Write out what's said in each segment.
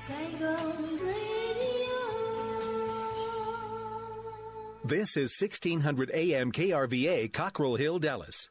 This is 1600 AM KRVA, Cockrell Hill, Dallas.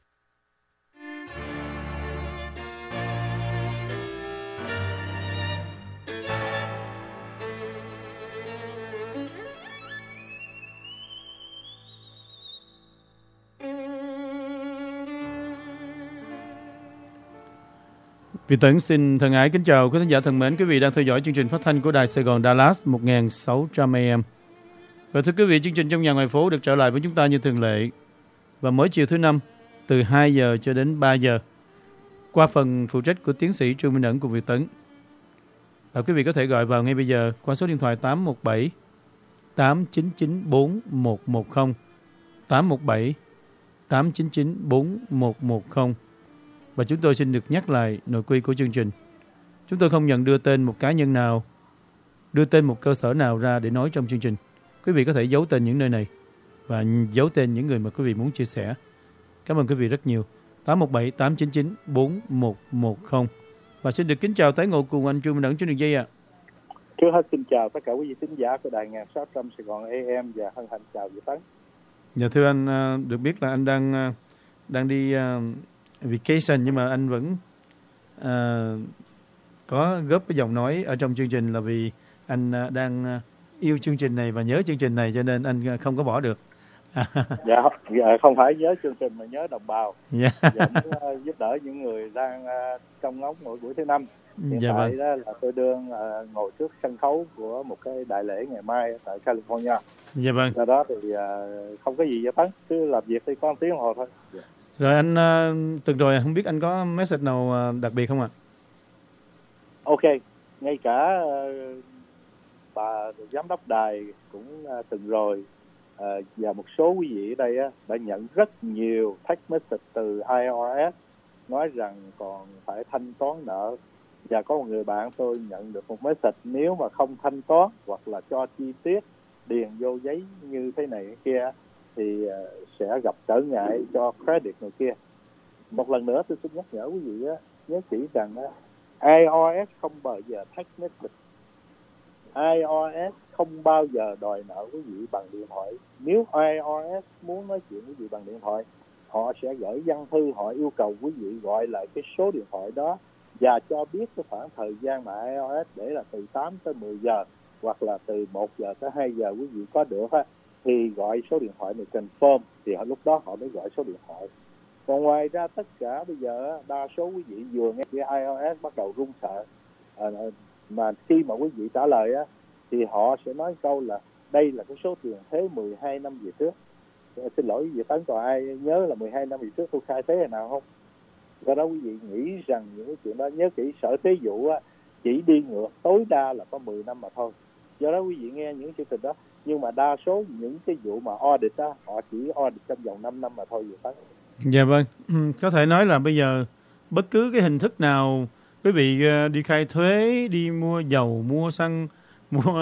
Việt Tấn xin thân ái kính chào quý khán giả thân mến, quý vị đang theo dõi chương trình phát thanh của Đài Sài Gòn Dallas 1600 AM. Và thưa quý vị, chương trình Trong Nhà Ngoài Phố được trở lại với chúng ta như thường lệ và mỗi chiều thứ Năm từ 2 giờ cho đến 3 giờ qua phần phụ trách của tiến sĩ Trương Minh Ẩn cùng Việt Tấn. Và quý vị có thể gọi vào ngay bây giờ qua số điện thoại 817 899 4110 817 899 4110. Và chúng tôi xin được nhắc lại nội quy của chương trình. Chúng tôi không nhận đưa tên một cá nhân nào, đưa tên một cơ sở nào ra để nói trong chương trình. Quý vị có thể giấu tên những nơi này và giấu tên những người mà quý vị muốn chia sẻ. Cảm ơn quý vị rất nhiều. 817 899 4110. Và xin được kính chào tái ngộ cùng anh Trương Minh Ẩn trên đường dây ạ. Trước hết xin chào tất cả quý vị thính giả của Đài 1600 Sài Gòn AM và hân hạnh chào Việt Tấn. Dạ thưa anh, được biết là anh đang đi vacation, nhưng mà anh vẫn có góp cái giọng nói ở trong chương trình là vì anh đang yêu chương trình này và nhớ chương trình này, cho nên anh không có bỏ được. Dạ, không phải nhớ chương trình mà nhớ đồng bào. Dạ. Vẫn giúp đỡ những người đang trong ngóng mỗi buổi thứ Năm. Hiện Dạ tại vâng. đó là tôi đang ngồi trước sân khấu của một cái đại lễ ngày mai tại California. Dạ vâng. Do đó thì không có gì Việt Tấn, cứ làm việc thì có 1 tiếng đồng hồ thôi. Dạ. Rồi anh tuần rồi không biết anh có message nào đặc biệt không ạ? Ok, ngay cả bà giám đốc đài cũng từng rồi, và một số quý vị ở đây đã nhận rất nhiều text message từ IRS nói rằng còn phải thanh toán nợ. Và có một người bạn tôi nhận được một message, nếu mà không thanh toán hoặc là cho chi tiết điền vô giấy như thế này kia thì sẽ gặp trở ngại cho credit người kia. Một lần nữa tôi xin nhắc nhở quý vị nhớ kỹ rằng IRS không bao giờ text message. IRS không bao giờ đòi nợ quý vị bằng điện thoại. Nếu IRS muốn nói chuyện với quý vị bằng điện thoại, họ sẽ gửi văn thư, họ yêu cầu quý vị gọi lại cái số điện thoại đó và cho biết cái khoảng thời gian mà IRS để là từ 8 tới 10 giờ hoặc là từ 1 giờ tới 2 giờ quý vị có được thì gọi số điện thoại này confirm, thì lúc đó họ mới gọi số điện thoại. Còn ngoài ra tất cả bây giờ đa số quý vị vừa nghe cái IRS bắt đầu run sợ, mà khi mà quý vị trả lời thì họ sẽ nói câu là đây là cái số tiền thuế 12 năm về trước. Xin lỗi quý vị Tấn, còn ai nhớ là 12 năm về trước tôi khai thuế hay nào không? Do đó quý vị nghĩ rằng những cái chuyện đó, nhớ kỹ, Sở Thuế vụ chỉ đi ngược tối đa là có 10 năm mà thôi. Do đó quý vị nghe những chương trình đó, nhưng mà đa số những cái vụ mà audit họ chỉ audit trong vòng 5 năm mà thôi vậy Tấn. Dạ vâng, có thể nói là bây giờ bất cứ cái hình thức nào quý vị đi khai thuế, đi mua dầu, mua xăng, mua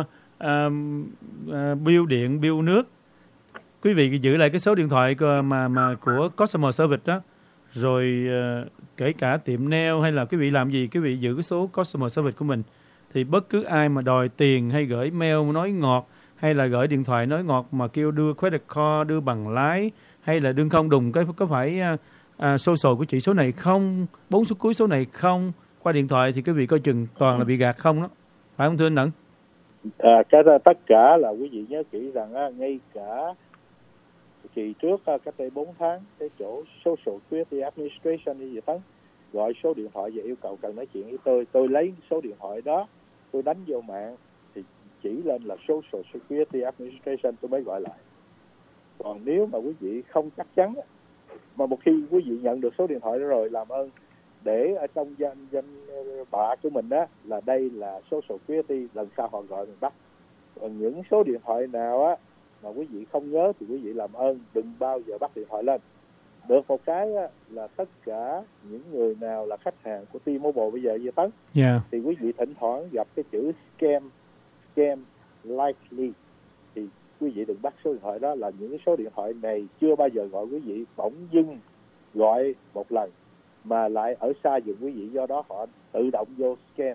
bill điện, bill nước, quý vị giữ lại cái số điện thoại mà của customer service đó, rồi kể cả tiệm nail hay là quý vị làm gì, quý vị giữ cái số customer service của mình, thì bất cứ ai mà đòi tiền hay gửi mail nói ngọt hay là gửi điện thoại nói ngọt mà kêu đưa credit card, đưa bằng lái hay là đương không đùng có phải social của chỉ số này không, 4 số cuối số này không, qua điện thoại thì quý vị coi chừng toàn là bị gạt không đó, phải không thưa anh Ẩn? Cái tất cả là quý vị nhớ kỹ rằng ngay cả kỳ trước cách đây 4 tháng cái chỗ Social Security Administration như vậy Tấn gọi số điện thoại và yêu cầu cần nói chuyện với tôi lấy số điện thoại đó, tôi đánh vô mạng thì chỉ lên là Social Security Administration, tôi mới gọi lại. Còn nếu mà quý vị không chắc chắn mà một khi quý vị nhận được số điện thoại đó rồi, làm ơn để ở trong danh bạ của mình là đây là Social Security, lần sau họ gọi mình bắt. Còn những số điện thoại nào mà quý vị không nhớ thì quý vị làm ơn đừng bao giờ bắt điện thoại lên. Được một cái là tất cả những người nào là khách hàng của T-Mobile bây giờ Tấn, thì quý vị thỉnh thoảng gặp cái chữ scam likely thì quý vị đừng bắt số điện thoại đó. Là những cái số điện thoại này chưa bao giờ gọi quý vị, bỗng dưng gọi một lần mà lại ở xa giùm quý vị, do đó họ tự động vô scam.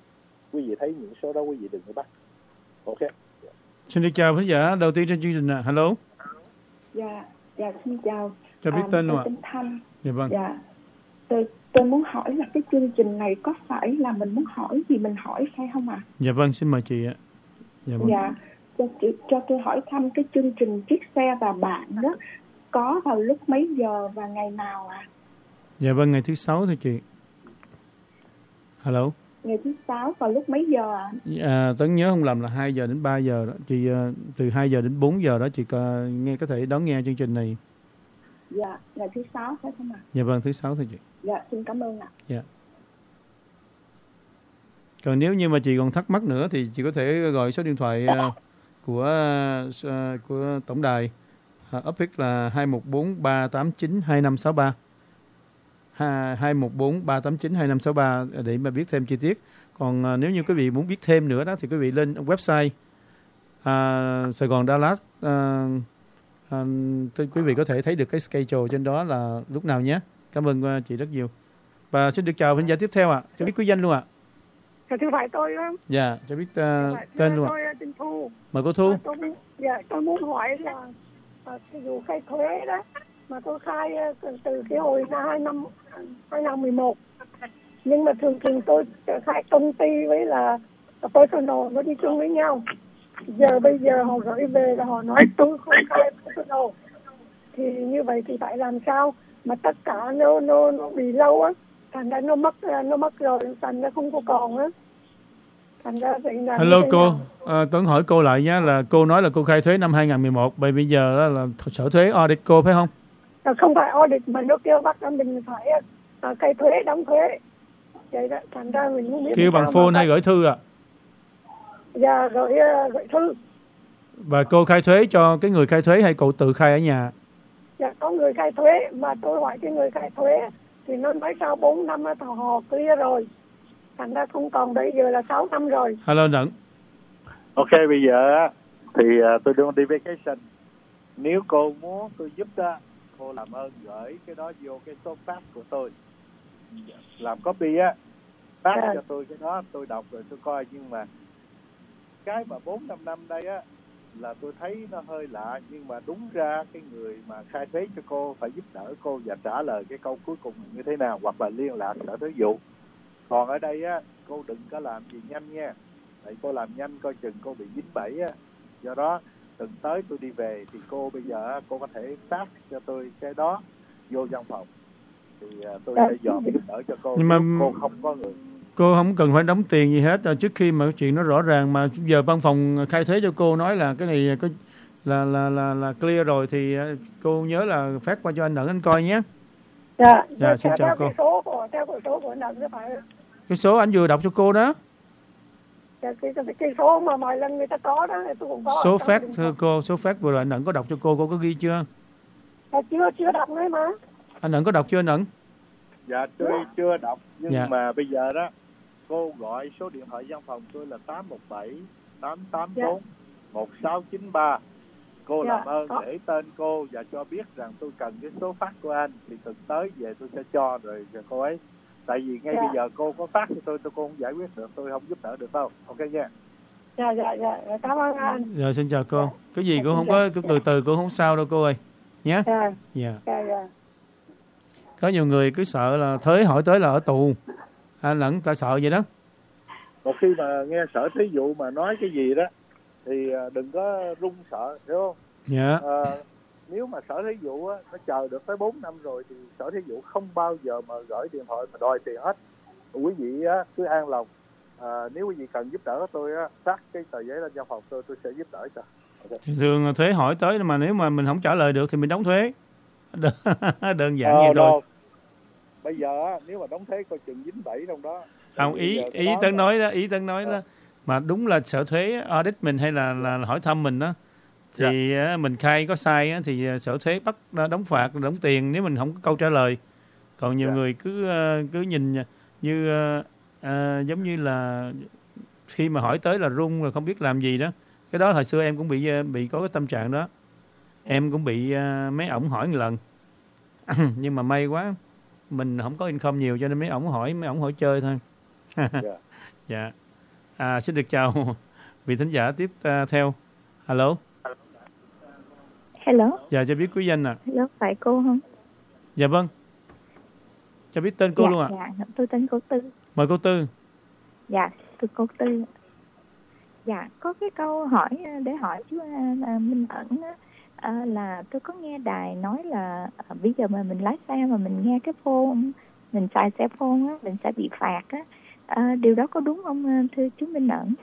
quý vị thấy những số đó quý vị đừng có bắt. Ok. Xin được chào khán giả đầu tiên trên chương trình ạ. Hello. Dạ, xin chào. Cho biết tên luôn ạ. Tên Thanh. Dạ vâng. Dạ. Tôi muốn hỏi là cái chương trình này có phải là mình muốn hỏi gì mình hỏi hay không ạ? Dạ vâng, xin mời chị ạ. Dạ vâng. Dạ. Cho tôi hỏi thăm cái chương trình Chiếc xe và bạn đó có vào lúc mấy giờ và ngày nào ạ? Dạ vâng, ngày thứ 6 thôi chị. Hello. Ngày thứ 6 vào lúc mấy giờ ạ? Tấn nhớ không lầm là 2 giờ đến 3 giờ đó. Chị từ 2 giờ đến 4 giờ đó chị có thể đón nghe chương trình này. Dạ, ngày thứ 6 phải không ạ? Dạ vâng, thứ 6 thôi chị. Dạ, xin cảm ơn ạ. Dạ. Còn nếu như mà chị còn thắc mắc nữa thì chị có thể gọi số điện thoại của tổng đài Upic là 214-389-2563. 214-389-2563 để mà biết thêm chi tiết. Còn nếu như quý vị muốn biết thêm nữa đó thì quý vị lên website Sài Gòn Dallas, quý vị có thể thấy được cái schedule trên đó là lúc nào nhé. Cảm ơn chị rất nhiều. Và xin được chào khán giả tiếp theo ạ. Cho biết quý danh luôn ạ. Thưa phải tôi đó. Dạ, cho biết tên luôn ạ. Tôi tên Thu. Mời cô Thu. Tôi muốn hỏi là cái vụ khai thuế đó mà tôi khai từ cái hồi năm 2011, nhưng mà thường tôi khai công ty với là personal nó đi chung với nhau. Bây giờ họ gửi về là họ nói tôi không khai personal, thì như vậy thì phải làm sao mà tất cả nó bị lâu á, thành ra nó mất rồi, thành ra không có còn á. Hello cô, Tuấn hỏi cô lại nhé, là cô nói là cô khai thuế năm 2011, vậy bây giờ đó là sở thuế audit cô phải không? Không phải audit mà nó kêu bắt mình phải khai thuế, đóng thuế. Vậy đó, thành ra mình không biết. Kêu bằng phone hay gửi thư ạ? Dạ, gửi thư. Và cô khai thuế cho cái người khai thuế hay cô tự khai ở nhà? Dạ, có người khai thuế, mà tôi hỏi cái người khai thuế thì nó nói sau 4 năm họ clear rồi. Thành ra không còn, bây giờ là 6 năm rồi. Hello Đặng. Ok, bây giờ thì tôi đang đi vacation. Nếu cô muốn tôi giúp đó, cô làm ơn gửi cái đó vô cái số fax của tôi. Làm copy á, fax cho tôi cái đó, tôi đọc rồi tôi coi. Nhưng mà cái mà 4-5 năm đây á là tôi thấy nó hơi lạ. Nhưng mà đúng ra cái người mà khai thuế cho cô phải giúp đỡ cô và trả lời cái câu cuối cùng như thế nào, hoặc là liên lạc sở thuế vụ. Còn ở đây á, cô đừng có làm gì nhanh nha. Tại cô làm nhanh coi chừng cô bị dính bẫy á. Do đó tuần tới tôi đi về thì cô bây giờ cô có thể fax cho tôi cái đó vô văn phòng thì tôi sẽ dọn giúp đỡ cho cô. Nhưng mà cô không có người, cô không cần phải đóng tiền gì hết trước khi mà cái chuyện nó rõ ràng. Mà giờ văn phòng khai thuế cho cô nói là cái này có là clear rồi thì cô nhớ là phát qua cho anh Đặng anh coi nhé. Dạ, xin chào cô. Theo cái số của anh Đặng phải. Cái số anh vừa đọc cho cô đó. Cái số mà mọi lần người ta có đó thì tôi cũng có. Số phát thưa cô, số phát vừa rồi anh Đặng có đọc cho cô có ghi chưa? Chưa đọc nữa mà. Anh Đặng có đọc chưa anh Đặng? Dạ tôi chưa đọc, nhưng dạ. Mà bây giờ đó cô gọi số điện thoại văn phòng tôi là 817-884-1693. Cô làm ơn để tên cô và cho biết rằng tôi cần cái số fax của anh, thì tuần tới về tôi sẽ cho rồi cô ấy. Tại vì ngay bây giờ cô có fax thì tôi không giải quyết được, tôi không giúp đỡ được đâu. Ok nha. Dạ, cảm ơn anh. Dạ, xin chào cô. Cái gì cũng không có, từ từ cũng không sao đâu cô ơi. Nhé. Dạ. Có nhiều người cứ sợ là thuế hỏi tới là ở tù. Anh Lẫn ta sợ vậy đó. Một khi mà nghe sở thuế vụ mà nói cái gì đó thì đừng có run sợ, hiểu không? Dạ. Nếu mà sở thuế vụ á, nó chờ được tới 4 năm rồi thì sở thuế vụ không bao giờ mà gửi điện thoại mà đòi tiền hết. Quý vị á, cứ an lòng. Nếu quý vị cần giúp đỡ tôi á, phát cái tờ giấy lên văn phòng tôi sẽ giúp đỡ cho. Okay. Thường thuế hỏi tới mà nếu mà mình không trả lời được thì mình đóng thuế. Đơn giản vậy thôi. Bây giờ á, nếu mà đóng thuế coi chừng dính bẫy trong đó. Không, ý Tấn nói đó, mà đúng là sở thuế audit mình hay là hỏi thăm mình đó thì mình khai có sai á, thì sở thuế bắt đóng phạt, đóng tiền nếu mình không có câu trả lời. Còn nhiều người cứ nhìn như giống như là khi mà hỏi tới là run rồi không biết làm gì đó. Cái đó hồi xưa em cũng bị có cái tâm trạng đó. Em cũng bị mấy ổng hỏi một lần. Nhưng mà may quá mình không có income nhiều cho nên mấy ổng hỏi chơi thôi. Dạ. Xin được chào vị thính giả tiếp theo. Hello. Hello. Dạ, cho biết quý danh ạ. Hello, phải cô không? Dạ vâng. Cho biết tên cô luôn ạ. Dạ, tôi tên cô Tư. Mời cô Tư. Dạ, tôi cô Tư. Dạ, có cái câu hỏi để hỏi chú Minh Ẩn á, là tôi có nghe đài nói là bây giờ mà mình lái xe mà mình nghe cái phone, mình xài xe phone á, mình sẽ bị phạt á. Điều đó có đúng không thưa chú Minh Ẩn?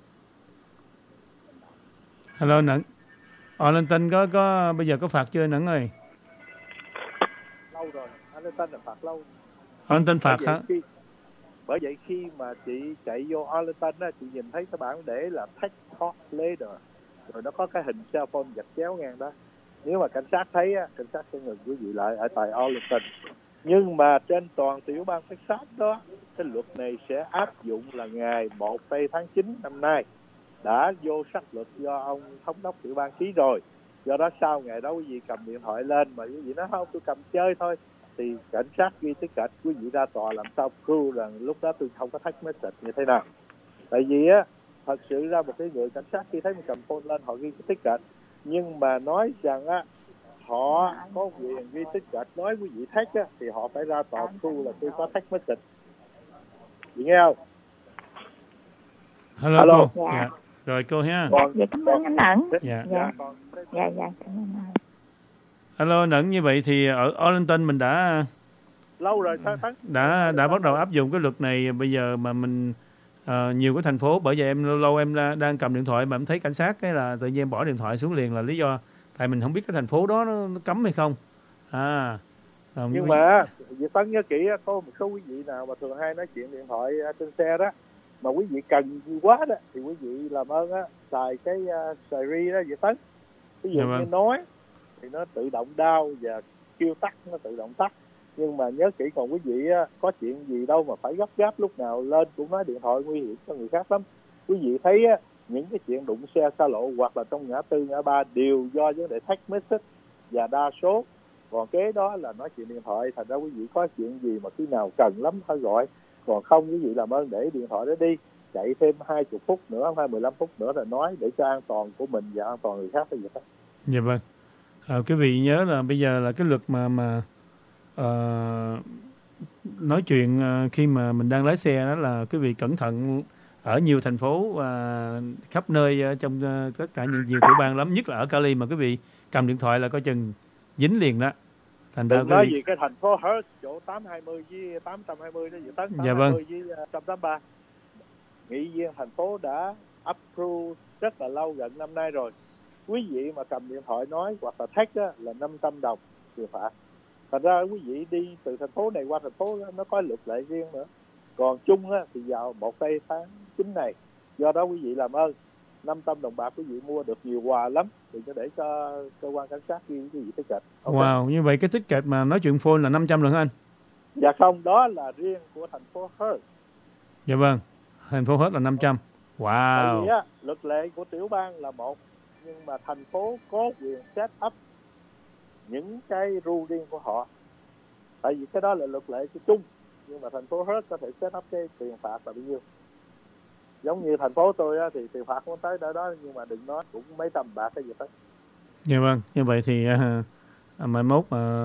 Hello Nẫn. Arlington có bây giờ có phạt chưa Nẫn ơi? Lâu rồi, Arlington là phạt lâu. Arlington phạt hả? Bởi vậy khi mà chị chạy vô Arlington á, chị nhìn thấy cái bảng để là take off later, rồi nó có cái hình cell phone gạch chéo ngang đó. Nếu mà cảnh sát thấy á, cảnh sát sẽ ngừng quý vị lại ở tại Arlington. Nhưng mà trên toàn tiểu bang Texas đó, cái luật này sẽ áp dụng là ngày 1 tháng 9 năm nay, đã vô sắc luật do ông thống đốc tiểu bang ký rồi. Do đó sau ngày đó quý vị cầm điện thoại lên mà quý vị nói không, tôi cầm chơi thôi, thì cảnh sát ghi ticket, quý vị ra tòa làm sao prove rằng lúc đó tôi không có text message như thế nào. Tại vì á, thật sự ra một cái người cảnh sát khi thấy mình cầm phone lên họ ghi cái ticket, nhưng mà nói rằng á họ có quyền ghi ticket nói quý vị text á, thì họ phải ra tòa prove là tôi có text message. Chị nghe không? Hello cô. Dạ. Rồi cô ha. Dạ, cảm ơn anh Ẩn. Dạ, cảm ơn anh. Hello Nẫn, như vậy thì ở Arlington mình đã lâu rồi đã bắt đầu áp dụng cái luật này. Bây giờ mà mình nhiều cái thành phố, bởi vậy em lâu em đang cầm điện thoại mà em thấy cảnh sát cái là tự nhiên em bỏ điện thoại xuống liền, là lý do tại mình không biết cái thành phố đó nó cấm hay không. Nhưng mà Việt Tấn nhớ kỹ, có một số quý vị nào mà thường hay nói chuyện điện thoại trên xe đó, mà quý vị cần gì quá đó thì quý vị làm ơn á xài cái Siri đó Việt Tấn. Ví dụ như nói thì nó tự động đao và kêu tắt nó tự động tắt. Nhưng mà nhớ kỹ, còn quý vị á, có chuyện gì đâu mà phải gấp gáp lúc nào lên cũng nói điện thoại, nguy hiểm cho người khác lắm. Quý vị thấy á, những cái chuyện đụng xe xa lộ hoặc là trong ngã tư ngã ba đều do vấn đề text message và đa số. Còn kế đó là nói chuyện điện thoại, thành ra quý vị có chuyện gì mà khi nào cần lắm phải gọi. Còn không quý vị làm ơn để điện thoại đó đi, chạy thêm 20 phút nữa hay 15 phút nữa rồi nói, để cho an toàn của mình và an toàn người khác. Dạ vâng. Quý vị nhớ là bây giờ là cái luật mà nói chuyện khi mà mình đang lái xe đó là quý vị cẩn thận. Ở nhiều thành phố khắp nơi trong tất cả nhiều tiểu bang lắm, nhất là ở Cali mà quý vị cầm điện thoại là coi chừng dính liền đó. Thành ra nói gì cái thành phố Hertz chỗ 820 với 820 đó, 820 với 183. Nghị viên thành phố đã approve rất là lâu, gần năm nay rồi. Quý vị mà cầm điện thoại nói hoặc là text á, là $500 tiền phạt. Thành ra quý vị đi từ thành phố này qua thành phố đó, nó có luật lệ riêng nữa. Còn chung á, thì vào 1 tháng 9 này. Do đó quý vị làm ơn, $500 bạc quý vị mua được nhiều quà lắm, thì cho để cho cơ quan cảnh sát ghi quý vị ticket. Okay. Wow, như vậy cái ticket mà nói chuyện phone là 500 lần hả anh? Dạ không, đó là riêng của thành phố Hertz. Dạ vâng, thành phố Hertz là 500. Wow. Tại vì á, luật lệ của tiểu bang là một, nhưng mà thành phố có quyền set up những cái rule riêng của họ. Tại vì cái đó là luật lệ của chung, nhưng mà thành phố Hertz có thể set up cái tiền phạt là bao nhiêu. Giống như thành phố tôi á, thì tiền phạt không tới đó, nhưng mà đừng nói cũng mấy trăm bạc cái gì hết. Dạ vâng, như vậy thì mai mốt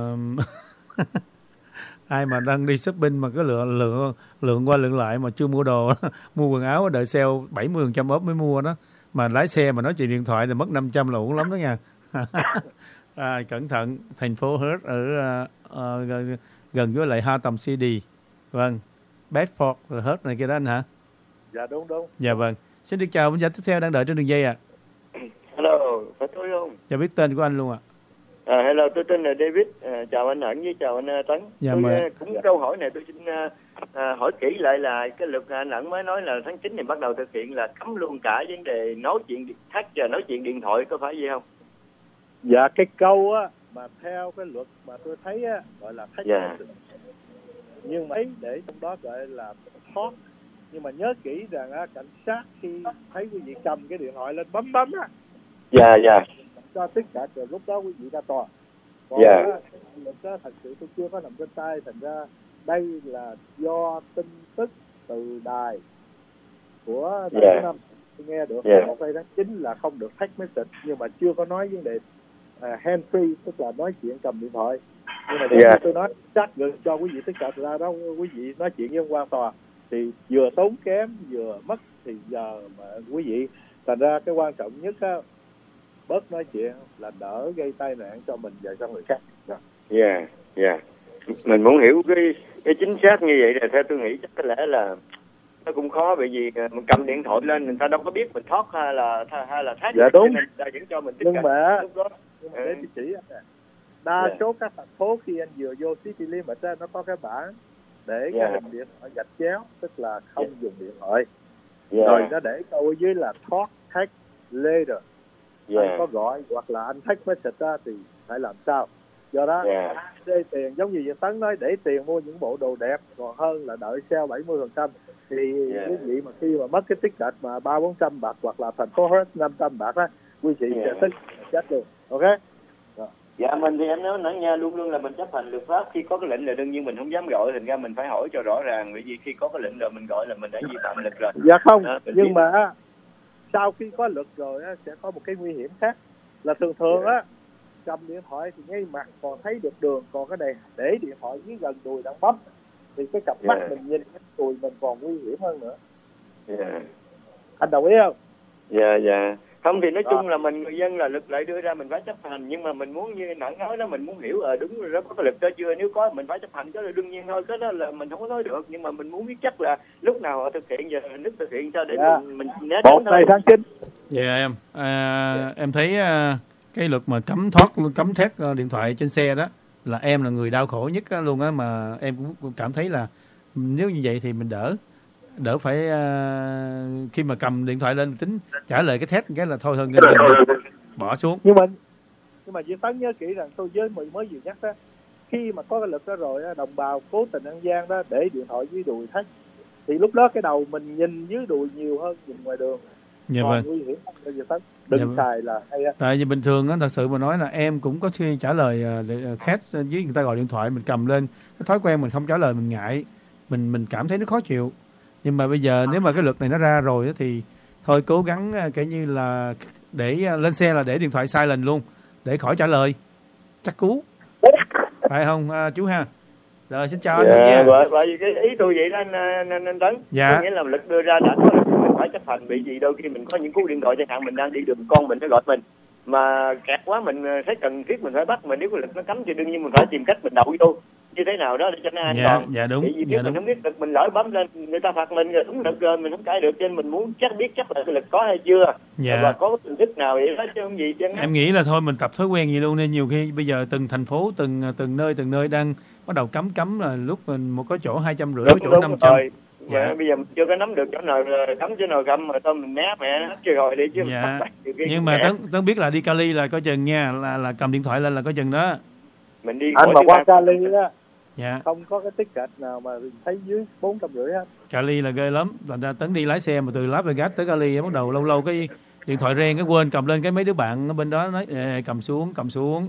ai mà đang đi shopping mà cái lượng qua lượng lại mà chưa mua đồ mua quần áo đợi sale 70% off mới mua đó, mà lái xe mà nói chuyện điện thoại thì mất 500 là uổng lắm đó nha. Cẩn thận, thành phố Hertz ở gần với lại Hampton City. Vâng, Bedford rồi Hertz này kia đó anh hả? Dạ đúng. Dạ vâng. Xin được chào, bây tiếp theo đang đợi trên đường dây ạ. Hello, phải tôi không? Chào, biết tên của anh luôn ạ. Hello, tôi tên là David. Chào anh Ẩn với chào anh Tấn. Dạ, tôi cũng câu hỏi này tôi xin hỏi kỹ lại là cái luật anh Ẩn mới nói là tháng 9 này bắt đầu thực hiện là cấm luôn cả vấn đề nói chuyện khác và nói chuyện điện thoại, có phải vậy không? Dạ, cái câu á mà theo cái luật mà tôi thấy á gọi là text message. Nhưng mà để trong đó gọi là talk. Nhưng mà nhớ kỹ rằng á, cảnh sát khi thấy quý vị cầm cái điện thoại lên bấm á. Dạ. Cho tất cả từ lúc đó quý vị ra tòa. Còn luật đó thật sự tôi chưa có nằm trên tay, thành ra đây là do tin tức từ đài của Dạ. tháng 5 tôi nghe được Dạ. 1 tháng 9 là không được text message, nhưng mà chưa có nói vấn đề hand free, tức là nói chuyện cầm điện thoại. Nhưng mà Dạ. tôi nói chắc gần cho quý vị tất cả ra đó, quý vị nói chuyện với ông quan tòa thì vừa tốn kém vừa mất thì giờ mà quý vị, thành ra cái quan trọng nhất á, bớt nói chuyện là đỡ gây tai nạn cho mình và cho người khác. Dạ, dạ. Mình muốn hiểu cái chính xác như vậy là theo tôi nghĩ chắc có lẽ là nó cũng khó, bởi vì mình cầm điện thoại lên người ta đâu có biết mình thoát hay là thoát. Dạ đúng. Nên người ta vẫn cho mình tiếp Nhưng cận mà lúc đó. để tôi chỉ anh nè, đa Dạ. số các thành phố khi anh vừa vô city limit á, nó có cái bảng để Dạ. cái hình điện thoại gạch chéo, tức là không dùng điện thoại. Dạ. Rồi nó để câu ở dưới là talk text later. Dạ. Anh có gọi hoặc là anh text message ra thì phải làm sao. Do đó Dạ. để tiền giống như Việt Tấn nói, để tiền mua những bộ đồ đẹp còn hơn là đợi sale 70%. Thì Dạ. quý vị mà khi mà mất cái ticket mà 300-400 bạc hoặc là thành phố hết 500 bạc á, quý vị Dạ. sẽ tức chết luôn. Ok. Dạ, mình thì em nói nha, luôn luôn là mình chấp hành luật pháp. Khi có cái lệnh là đương nhiên mình không dám gọi, thành ra mình phải hỏi cho rõ ràng, bởi vì khi có cái lệnh rồi mình gọi là mình đã vi phạm luật rồi. Dạ không, Đó, mình nhưng biết. mà á, sau khi có luật rồi á, sẽ có một cái nguy hiểm khác là thường á, cầm điện thoại thì ngay mặt còn thấy được đường, còn cái này để điện thoại dưới gần đùi đang bấm thì cái cặp mắt mình nhìn cái đùi mình còn nguy hiểm hơn nữa. Dạ. Anh đồng ý không? Dạ, dạ. Không thì nói chung là mình người dân là luật lệ đưa ra mình phải chấp hành, nhưng mà mình muốn như nãy nói đó, mình muốn hiểu đúng rồi đó, có cái luật đó chưa, nếu có mình phải chấp hành, cái là đương nhiên thôi, cái đó là mình không có nói được, nhưng mà mình muốn biết chắc là lúc nào họ thực hiện và nước thực hiện sao để mình né tránh 1 thôi. tháng 9. Dạ em. Em thấy cái luật mà cấm thét điện thoại trên xe đó là em là người đau khổ nhất luôn á, mà em cũng cảm thấy là nếu như vậy thì mình đỡ phải khi mà cầm điện thoại lên tính trả lời cái thét cái là thôi hơn bỏ xuống. Nhưng mà Việt Tấn nhớ kỹ rằng tôi mới vừa nhắc đó, khi mà có cái luật đó rồi á, đồng bào cố tình ăn gian đó để điện thoại dưới đùi thắt thì lúc đó cái đầu mình nhìn dưới đùi nhiều hơn nhìn ngoài đường. Dạ Còn vâng. nguy hiểm hơn Việt Tấn, đừng Dạ vâng. xài là hay á. Tại vì bình thường á, thật sự mà nói là em cũng có khi trả lời text với người ta gọi điện thoại mình cầm lên, cái thói quen mình không trả lời mình ngại, mình cảm thấy nó khó chịu. Nhưng mà bây giờ nếu mà cái luật này nó ra rồi á, thì thôi cố gắng kể như là để lên xe là để điện thoại silent luôn để khỏi trả lời, chắc cú phải không chú ha? Rồi xin chào anh nha. Bởi vì cái ý tôi vậy đó anh Tấn. Dạ. Có nghĩa là luật đưa ra đã có luật mình phải chấp hành, bị gì đôi khi mình có những cú điện thoại chẳng hạn, mình đang đi đường con mình nó gọi mình mà kẹt quá, mình thấy cần thiết mình phải bắt, mà nếu cái luật nó cấm thì đương nhiên mình phải tìm cách mình đậu vô như thế nào đó để cho nó an toàn. Dạ đúng. Bởi vì nếu mình không biết luật mình lỡ bấm lên người ta phạt mình rồi, đúng luật rồi mình không cãi được, cho nên mình muốn biết chắc là cái luật có hay chưa, và có hình thức nào vậy đó chứ không gì chứ. Em nghĩ là thôi mình tập thói quen vậy luôn, nên nhiều khi bây giờ từng thành phố từng nơi đang bắt đầu cấm là lúc mình một có chỗ 250, có chỗ 500. Dạ. Bây giờ mình chưa có nắm được chỗ nào cấm chỗ nào cấm mà thôi mình né mẹ nó chưa rồi đi chứ. Dạ. Nhưng mà Tấn biết là đi Cali là coi chừng nha, là cầm điện thoại lên là coi chừng đó. Mình đi Anh mà qua Cali á, dạ, không có cái ticket nào mà thấy dưới 450 hết. Cali là ghê lắm. Thành ra Tấn đi lái xe mà từ Las Vegas tới Cali bắt đầu lâu cái điện thoại reng cái quên cầm lên, cái mấy đứa bạn ở bên đó nói cầm xuống.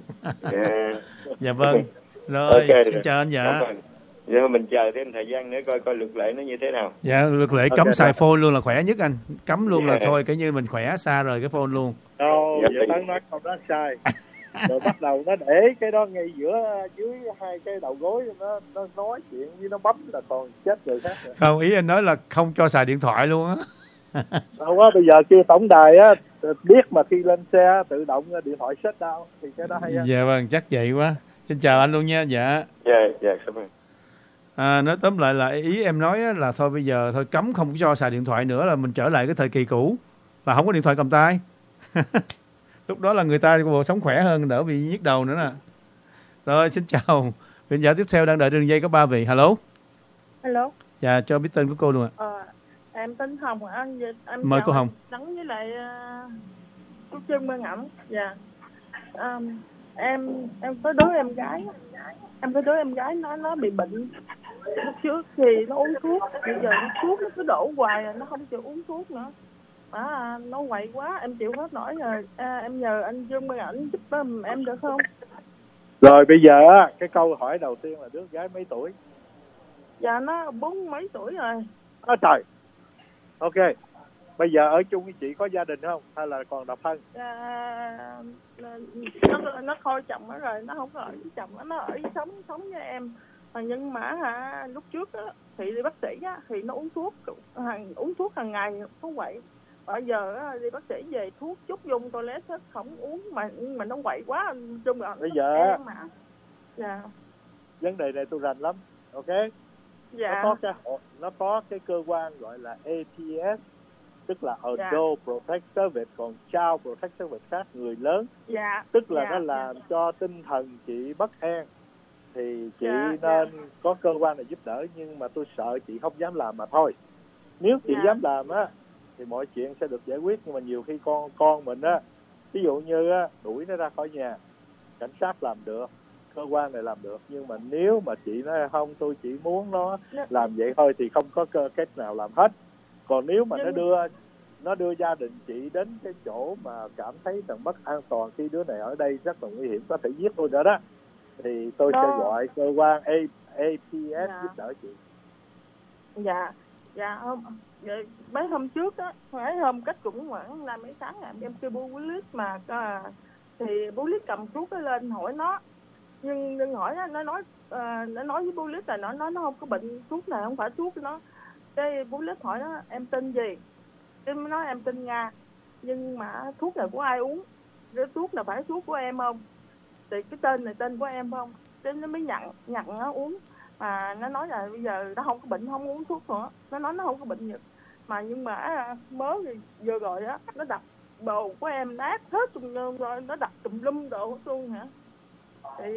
Dạ vâng. Rồi xin chào anh. Dạ. Dạ mình chờ thêm thời gian nữa coi luật lệ nó như thế nào. Dạ luật lệ cấm xài phone luôn là khỏe nhất anh. Cấm luôn là thôi cái như mình khỏe xa rời cái phone luôn. Đâu, vậy Tấn nói không đó sai. Rồi bắt đầu nó để cái đó ngay dưới hai cái đầu gối, nó nói chuyện với nó bấm là còn chết người khác rồi. Không, ý anh nói là không cho xài điện thoại luôn á. Không á, bây giờ kêu tổng đài á biết mà khi lên xe tự động điện thoại shut down thì cái đó hay á. Dạ vâng, chắc vậy quá. Xin chào anh luôn nha. Dạ. Dạ cảm ơn. Nói tóm lại là ý em nói là thôi bây giờ thôi cấm không cho xài điện thoại nữa, là mình trở lại cái thời kỳ cũ là không có điện thoại cầm tay. Lúc đó là người ta bộ sống khỏe hơn, đỡ bị nhức đầu nữa nè. Rồi xin chào. Hiện giả tiếp theo đang đợi đường dây có 3 vị. Hello. Dạ, cho biết tên của cô luôn ạ. Em tên Hồng, anh mời cô Hồng. Đắng với lại cô Trương Bên Ẩm. Dạ. Em có đứa em gái nó bị bệnh. Lúc trước thì nó uống thuốc, bây giờ thuốc nó cứ đổ hoài rồi, nó không chịu uống thuốc nữa. Nó quậy quá, em chịu hết nổi rồi. Em nhờ anh Dương Bên Ảnh giúp em được không? Rồi bây giờ á, cái câu hỏi đầu tiên là đứa gái mấy tuổi? Dạ nó 40 mấy tuổi rồi. Trời. Ok, Bây giờ ở chung với chị có gia đình không? Hay là còn độc thân? Nó thôi chồng nó rồi, nó không có ở với chồng nó ở sống với em. Nhưng mà lúc trước á, thì đi bác sĩ á, thì nó uống thuốc hàng ngày không quậy. Bây giờ á, đi bác sĩ về thuốc chút vô toilet hết không uống mà nó quậy quá chung là bây giờ dạ. Vấn đề này tôi rành lắm, ok? Dạ. Nó có cái cơ quan gọi là APS, tức là dạ. Adult Protective Service, còn Child Protective Service khác, người lớn. Dạ. Tức là nó làm cho tinh thần chị bất an, thì chị nên có cơ quan này giúp đỡ, nhưng mà tôi sợ chị không dám làm mà thôi. Nếu chị dám làm á thì mọi chuyện sẽ được giải quyết, nhưng mà nhiều khi con mình á, ví dụ như á, đuổi nó ra khỏi nhà, cảnh sát làm được, cơ quan này làm được, nhưng mà nếu mà chị nói không, tôi chỉ muốn nó làm vậy thôi thì không có cách nào làm hết. Còn nếu mà nó đưa gia đình chị đến cái chỗ mà cảm thấy rằng mất an toàn khi đứa này ở đây rất là nguy hiểm, có thể giết tôi nữa đó, thì tôi sẽ gọi cơ quan APS giúp đỡ chị. Dạ không. Vậy mấy hôm trước á, mấy hôm cách cũng khoảng 5 mấy tháng em kêu bố lít mà thì bố lít cầm thuốc nó lên hỏi nó, nhưng đừng hỏi nó nói với bố lít là nó không có bệnh, thuốc này không phải thuốc của nó. Cái bố lít hỏi nó em tên gì, cái nói em tên Nga, nhưng mà thuốc này của ai uống, cái thuốc là phải thuốc của em không, thì cái tên này tên của em không, cái nó mới nhận nó uống. Mà nó nói là bây giờ nó không có bệnh, không uống thuốc nữa, nó nói nó không có bệnh gì mà, nhưng mà mới vừa rồi á, nó đập đồ của em nát hết rồi, nó đập tùm lum đồ luôn hả. Thì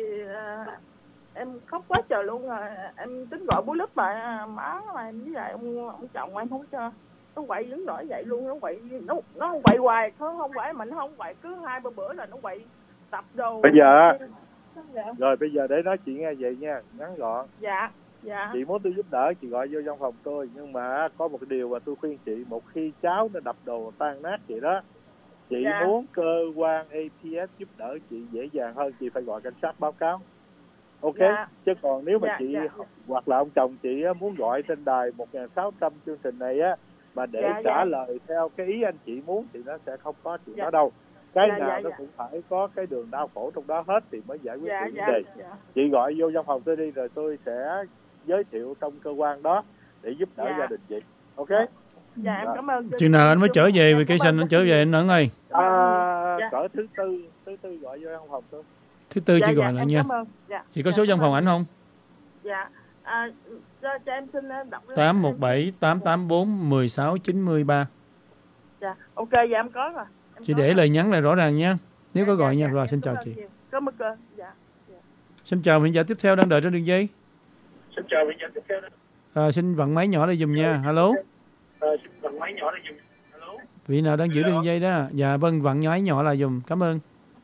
em khóc quá trời luôn rồi, em tính gọi bố lít mà má mà em với lại ông chồng em không cho, nó quậy đứng nổi vậy luôn, nó quậy hoài, không quậy mà nó không quậy, cứ 2-3 bữa là nó quậy tập đồ. Bây giờ rồi bây giờ để nói chuyện nghe vậy nha, ngắn gọn. Dạ. Chị muốn tôi giúp đỡ, chị gọi vô văn phòng tôi, nhưng mà có một điều mà tôi khuyên chị, một khi cháu nó đập đồ tan nát vậy đó, chị muốn cơ quan APS giúp đỡ chị dễ dàng hơn, chị phải gọi cảnh sát báo cáo, ok? Chứ còn nếu mà chị hoặc là ông chồng chị muốn gọi trên đài 1600 chương trình này á, mà để trả lời theo cái ý anh chị muốn thì nó sẽ không có chuyện đó đâu. Cái nào nó cũng phải có cái đường đau khổ trong đó hết thì mới giải quyết được vấn đề. Chị gọi vô văn phòng tôi đi, rồi tôi sẽ giới thiệu trong cơ quan đó để giúp đỡ gia đình chị, ok? Dạ, em cảm ơn. Chừng nào anh mới trở về vacation, anh trở về anh Ẩn ơi? Cỡ thứ tư gọi vô văn phòng tôi. Thứ tư chị gọi lại nha. Chị có số văn phòng ảnh không? Dạ. Cho em xin đọc 817 884 1693. Dạ, ok, dạ em có rồi. Chị để lời nhắn lại rõ ràng nha. Nếu có gọi nha. Rồi, xin chào chị. Cảm ơn cô. Dạ. Xin chào khán giả tiếp theo đang đợi trên đường dây. Xin chào khán giả tiếp theo. Xin vặn máy nhỏ lại dùm nha. Hello. Xin vặn máy nhỏ lại dùm. Hello. Vị nào đang giữ đường dây đó? Dạ vâng, vặn máy nhỏ lại dùm. Cảm ơn.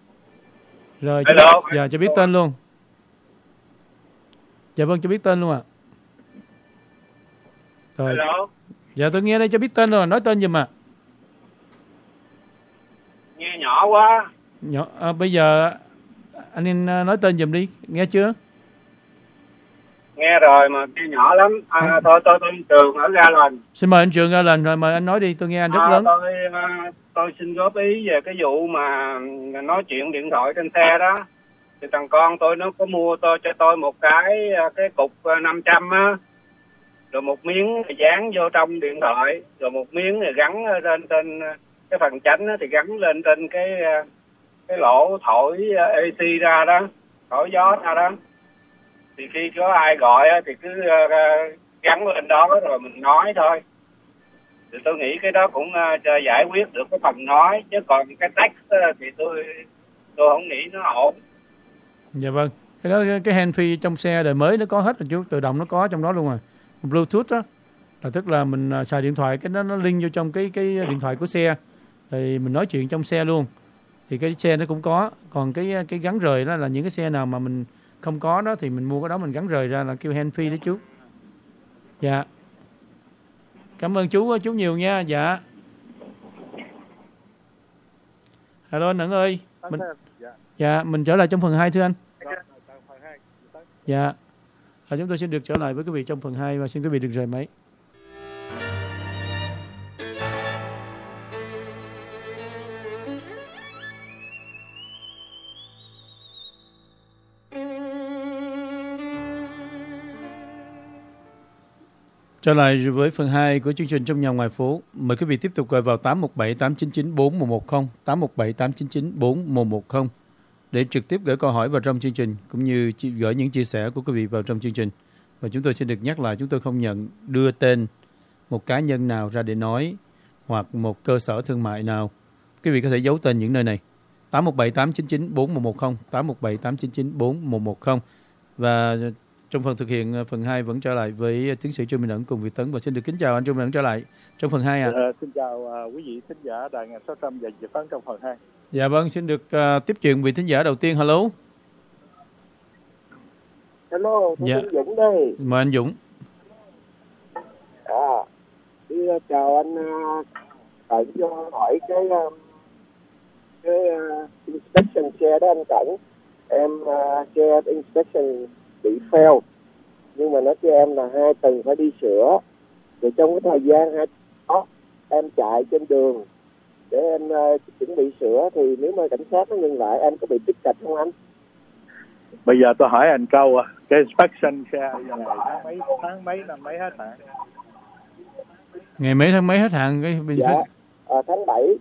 Rồi, cho biết tên luôn. Dạ vâng, cho biết tên luôn ạ. Rồi. Hello. Dạ tôi nghe đây, cho biết tên rồi, nói tên dùm ạ. Nghe nhỏ quá. Bây giờ anh nên nói tên dùm đi, nghe chưa? Nghe rồi mà nghe nhỏ lắm. Tôi Trường ở Ga Lành. Xin mời anh Trường Ga Lành, rồi mời anh nói đi, tôi nghe anh rất lớn. Tôi xin góp ý về cái vụ mà nói chuyện điện thoại trên xe đó. Thì thằng con tôi nó có mua cho tôi một cái cục 500 á, rồi một miếng thì dán vô trong điện thoại, rồi một miếng thì gắn lên trên cái phần chánh thì gắn lên trên cái lỗ thổi AC ra đó, thổi gió ra đó. Thì khi có ai gọi thì cứ gắn lên đó rồi mình nói thôi. Thì tôi nghĩ cái đó cũng giải quyết được cái phần nói, chứ còn cái text thì tôi không nghĩ nó ổn. Dạ vâng, cái đó cái handfree trong xe đời mới nó có hết rồi chú, tự động nó có trong đó luôn rồi. Bluetooth đó là tức là mình xài điện thoại, cái đó nó link vô trong cái điện thoại của xe, thì mình nói chuyện trong xe luôn. Thì cái xe nó cũng có, còn cái gắn rời đó là những cái xe nào mà mình không có đó thì mình mua cái đó mình gắn rời ra là kêu handfree đó chú. Dạ. Cảm ơn chú nhiều nha. Dạ. Hello anh Ẩn ơi. Mình trở lại trong phần 2 thưa anh. Dạ. Chúng tôi sẽ được trở lại với quý vị trong phần 2 và xin quý vị được rời máy. Trở lại với phần 2 của chương trình Trong Nhà Ngoài Phố. Mời quý vị tiếp tục gọi vào 817-899-4110, 817-899-4110 để trực tiếp gửi câu hỏi vào trong chương trình, cũng như gửi những chia sẻ của quý vị vào trong chương trình. Và chúng tôi xin được nhắc lại, chúng tôi không nhận đưa tên một cá nhân nào ra để nói, hoặc một cơ sở thương mại nào. Quý vị có thể giấu tên những nơi này. 817-899-4110, 817-899-4110. Và trong phần thực hiện phần 2 vẫn trở lại với tiến sĩ Trương Minh Ẩn cùng Việt Tấn. Và xin được kính chào anh Trương Minh Ẩn trở lại trong phần 2 ạ. Xin chào quý vị thính giả Đài 1600 và Việt Tấn trong phần 2. Dạ vâng, xin được tiếp chuyện vị thính giả đầu tiên. Hello. Hello, tôi Dạ. Dũng đây. Mời anh Dũng. Chào anh Cẩn cho hỏi cái inspection xe đó anh Cẩn. Em xe inspection bị fail, nhưng mà nó cho em là 2 tuần phải đi sửa. Rồi trong cái thời gian 2 đó em chạy trên đường để em chuẩn bị sửa, thì nếu mà cảnh sát nó ngừng lại em có bị tích kịch không anh? Bây giờ tôi hỏi anh câu, cái inspection xe giờ này tháng mấy năm mấy hết hả? Ngày mấy tháng mấy hết hạn? Tháng 7.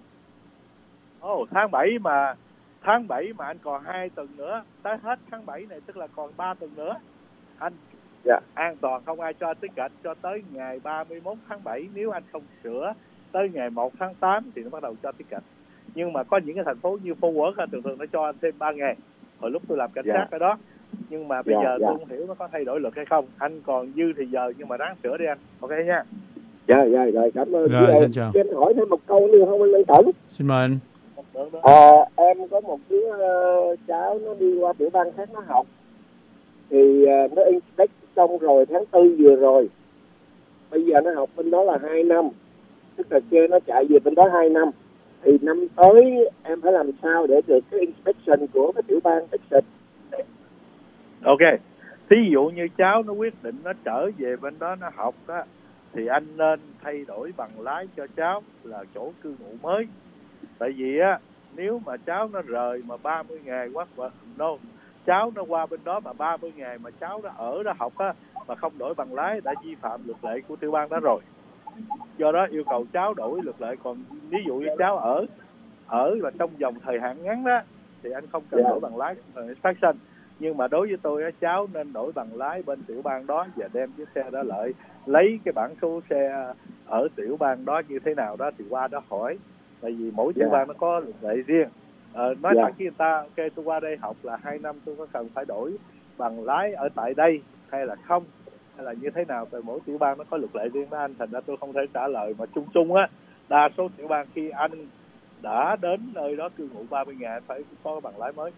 Tháng 7 mà anh còn 2 tuần nữa, tới hết tháng 7 này tức là còn 3 tuần nữa. Anh an toàn không ai cho ticket cho tới ngày 31 tháng 7. Nếu anh không sửa tới ngày 1 tháng 8 thì nó bắt đầu cho ticket. Nhưng mà có những cái thành phố như Fort Worth thường nó cho anh thêm 3 ngày. Hồi lúc tôi làm cảnh sát ở đó. Nhưng mà bây giờ tôi không hiểu nó có thay đổi luật hay không. Anh còn dư thì giờ nhưng mà ráng sửa đi anh. Ok nha. Rồi, cảm ơn. Rồi, xin chào. Em hỏi thêm một câu nữa không anh Cẩn? Xin mời anh. Em có một đứa cháu nó đi qua tiểu bang khác nó học, thì nó inspect xong rồi tháng 4 vừa rồi. Bây giờ nó học bên đó là 2 năm, tức là xe nó chạy về bên đó 2 năm. Thì năm tới em phải làm sao để được cái inspection của cái tiểu bang Texas? Ok, thí dụ như cháu nó quyết định nó trở về bên đó nó học á, thì anh nên thay đổi bằng lái cho cháu là chỗ cư ngụ mới. Tại vì á, nếu mà cháu nó rời mà 30 ngày quá, cháu nó qua bên đó mà 30 ngày mà cháu nó ở đó học á, mà không đổi bằng lái đã vi phạm luật lệ của tiểu bang đó rồi. Do đó yêu cầu cháu đổi luật lệ. Còn ví dụ như cháu ở là trong vòng thời hạn ngắn đó thì anh không cần đổi bằng lái inspection. Nhưng mà đối với tôi á, cháu nên đổi bằng lái bên tiểu bang đó và đem chiếc xe đó lại, lấy cái bản số xe ở tiểu bang đó như thế nào đó thì qua đó hỏi. Tại vì mỗi tiểu bang nó có luật lệ riêng. Nói thẳng với người ta, ok tôi qua đây học là 2 năm, tôi có cần phải đổi bằng lái ở tại đây hay là không, hay là như thế nào? Tại mỗi tiểu bang nó có luật lệ riêng đó anh, thành ra tôi không thể trả lời mà chung chung á. Đa số tiểu bang khi anh đã đến nơi đó cư ngụ 30 ngày phải có bằng lái mới.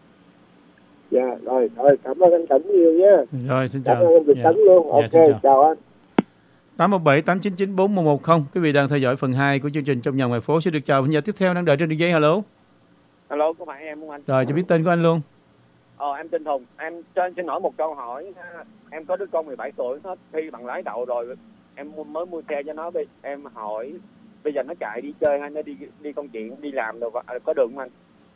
Rồi, cảm ơn anh Cẩn nhiều nhé. Rồi, xin chào. Cảm ơn anh Việt Tấn luôn. Ok, chào anh. 817-899-4110. Quý vị đang theo dõi phần 2 của chương trình Trong Nhà Ngoài Phố. Xin được chào nhà tiếp theo đang đợi trên đường dây. Hello. Hello, có phải em không anh? Rồi, cho biết tên của anh luôn. Em tên Hùng. Em xin hỏi một câu hỏi. Em có đứa con 17 tuổi, nó thi bằng lái đậu rồi. Em mới mua xe cho nó. Em hỏi bây giờ nó chạy đi chơi hay nó đi công chuyện, đi làm rồi có được không anh?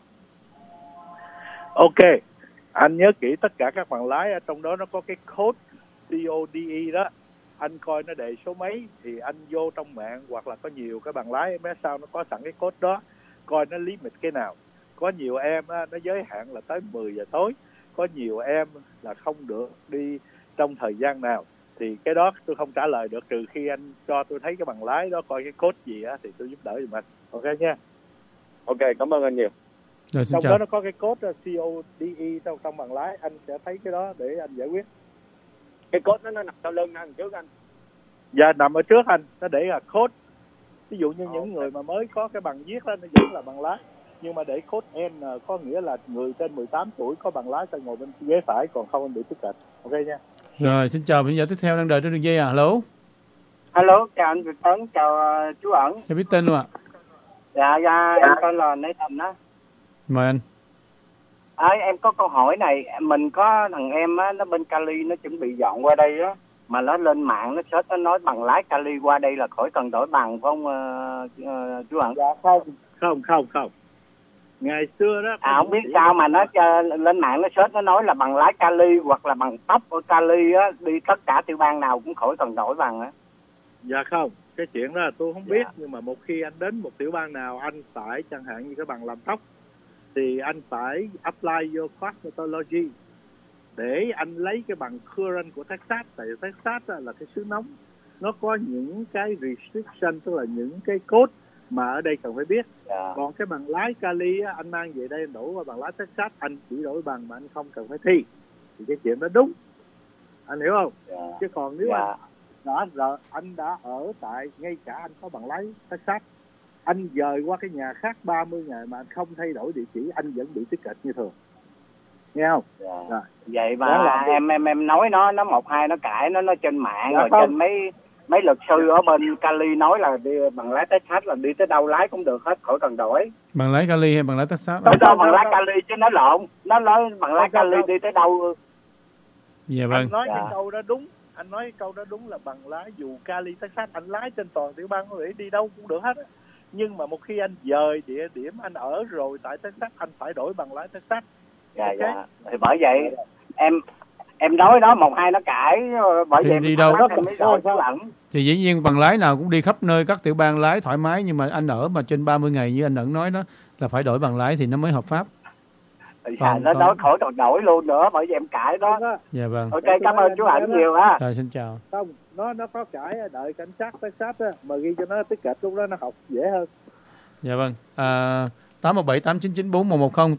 Ok, anh nhớ kỹ tất cả các bằng lái ở trong đó nó có cái code CODE đó. Anh coi nó đề số mấy thì anh vô trong mạng, hoặc là có nhiều cái bằng lái em sau nó có sẵn cái code đó, coi nó limit cái nào. Có nhiều em á, nó giới hạn là tới 10 giờ tối, có nhiều em là không được đi trong thời gian nào. Thì cái đó tôi không trả lời được, trừ khi anh cho tôi thấy cái bằng lái đó, coi cái code gì á thì tôi giúp đỡ giùm anh. Ok nha. Ok, cảm ơn anh nhiều. Rồi, xin trong chào. đó nó có cái code CODE trong bằng lái, anh sẽ thấy cái đó để anh giải quyết. Cái code nó nằm sau lưng anh trước anh. Dạ, nằm ở trước anh, nó để là code. Ví dụ như những người mà mới có cái bằng viết đó, nó vẫn là bằng lái. Nhưng mà để code N có nghĩa là người trên 18 tuổi có bằng lái sẽ ngồi bên ghế phải, còn không anh bị tiếp cận. Ok nha. Rồi, xin chào vị giả tiếp theo đang đợi trên đường dây. Hello. Hello, chào anh Việt Tấn, chào chú Ẩn. Cho biết tên luôn ạ. Dạ, em tên là Nathan á. Mời anh. Em có câu hỏi này, mình có thằng em á, nó bên Cali, nó chuẩn bị dọn qua đây á, mà nó lên mạng nó search, nó nói bằng lái Cali qua đây là khỏi cần đổi bằng phải không chú Ẩn? Dạ không. ngày xưa đó không biết sao mà nó lên mạng nó search nó nói là bằng lái kali hoặc là bằng tóc của kali á, đi tất cả tiểu bang nào cũng khỏi cần đổi bằng á. Dạ không, cái chuyện đó là tôi không biết, nhưng mà một khi anh đến một tiểu bang nào anh phải chẳng hạn như cái bằng làm tóc thì anh phải apply your cosmetology để anh lấy cái bằng current của Texas, tại vì Texas là cái xứ nóng, nó có những cái restriction, tức là những cái code mà ở đây cần phải biết. Còn cái bằng lái Cali á, anh mang về đây anh đổ qua bằng lái Texas, anh chỉ đổi bằng mà anh không cần phải thi, thì cái chuyện đó đúng, anh hiểu không? Chứ còn nếu anh đã ở tại, ngay cả anh có bằng lái Texas, anh dời qua cái nhà khác 30 ngày mà anh không thay đổi địa chỉ, anh vẫn bị ticket như thường, nghe không? Vậy mà em nói nó 1-2 nó cãi nó trên mạng rồi không. Trên mấy luật sư ở bên Cali nói là đi bằng lái Texas là đi tới đâu lái cũng được hết, khỏi cần đổi. Bằng lái Cali hay bằng lái Texas? Đâu bằng lái Cali chứ nó lộn, nó nói bằng lái Cali đi tới đâu. Dạ vâng. Anh nói cái câu đó đúng, anh nói câu đó đúng là bằng lái dù Cali Texas anh lái trên toàn tiểu bang có thể đi đâu cũng được hết á. Nhưng mà một khi anh dời địa điểm anh ở rồi tại Texas, anh phải đổi bằng lái Texas. Dạ. Thì bởi vậy em nói đó 1-2 nó cãi, bởi thì vậy đi đâu em mới đổi nó lẫn. Thì dĩ nhiên bằng lái nào cũng đi khắp nơi các tiểu bang lái thoải mái, nhưng mà anh ở mà trên 30 ngày như anh Ẩn nói đó là phải đổi bằng lái thì nó mới hợp pháp. Nó nói khỏi đổi luôn nữa, bởi vì em cãi đó. Dạ vâng. Ok, cảm ơn chú Ẩn nhiều ha. Rồi xin chào. Không, nó có cãi, đợi cảnh sát Texas á mà ghi cho nó ticket, lúc đó nó học dễ hơn. Dạ vâng. 817-899-4110,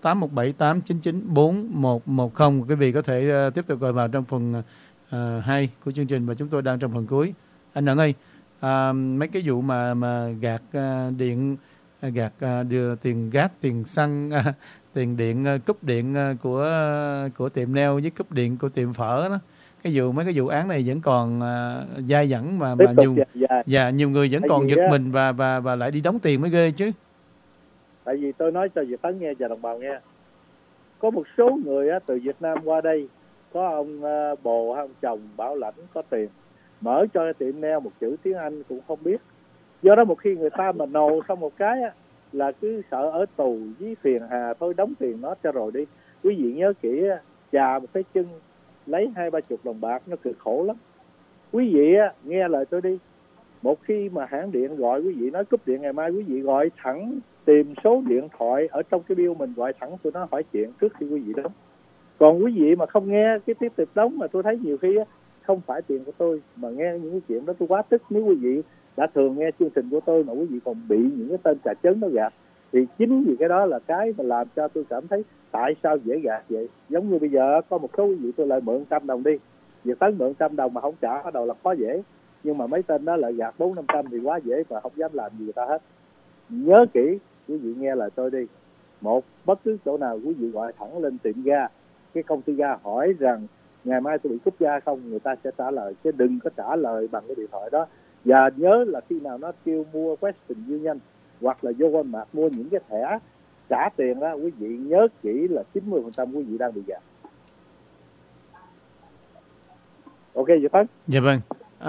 817-899-4110. Quý vị có thể tiếp tục gọi vào trong phần 2 của chương trình và chúng tôi đang trong phần cuối. Anh Ẩn ơi, mấy cái vụ mà gạt điện, gạt đưa tiền gas, tiền xăng, tiền điện, cúp điện của tiệm nail với cúp điện của tiệm phở đó, mấy cái vụ án này vẫn còn dai dẳng mà nhiều người vẫn còn giật mình và lại đi đóng tiền mới ghê chứ. Tại vì tôi nói cho Việt Tấn nghe và đồng bào nghe, có một số người á, từ Việt Nam qua đây, có ông bồ hay ông chồng bảo lãnh có tiền, mở cho cái tiệm nail một chữ tiếng Anh cũng không biết. Do đó một khi người ta mà nồ xong một cái á, là cứ sợ ở tù với phiền hà, thôi đóng tiền nó cho rồi đi. Quý vị nhớ kỹ, chà một cái chân lấy 20-30 đồng bạc nó cực khổ lắm. Quý vị nghe lời tôi đi, một khi mà hãng điện gọi quý vị nói cúp điện ngày mai, quý vị gọi thẳng tìm số điện thoại ở trong cái bill mình, gọi thẳng tụi nó hỏi chuyện trước khi quý vị đóng. Còn quý vị mà không nghe cái tiếp tục đóng, mà tôi thấy nhiều khi không phải tiền của tôi mà nghe những cái chuyện đó tôi quá tức. Nếu quý vị đã thường nghe chương trình của tôi mà quý vị còn bị những cái tên trà chấn nó gạt, thì chính vì cái đó là cái mà làm cho tôi cảm thấy tại sao dễ gạt vậy. Giống như bây giờ có một số quý vị tôi lại mượn 100 đồng đi, Việt Tấn mượn 100 đồng mà không trả, bắt đầu là khó dễ. Nhưng mà mấy tên đó lại gạt 400-500 thì quá dễ và không dám làm gì người ta hết. Nhớ kỹ, quý vị nghe lời tôi đi. Một, bất cứ chỗ nào quý vị gọi thẳng lên tiệm ga, cái công ty ga hỏi rằng ngày mai tôi bị cúp ga không, người ta sẽ trả lời, chứ đừng có trả lời bằng cái điện thoại đó. Và nhớ là khi nào nó kêu mua Western Union hoặc là vô Walmart mua những cái thẻ trả tiền đó, quý vị nhớ kỹ là 90% quý vị đang bị gạt. Ok vậy Tấn? Dạ vâng.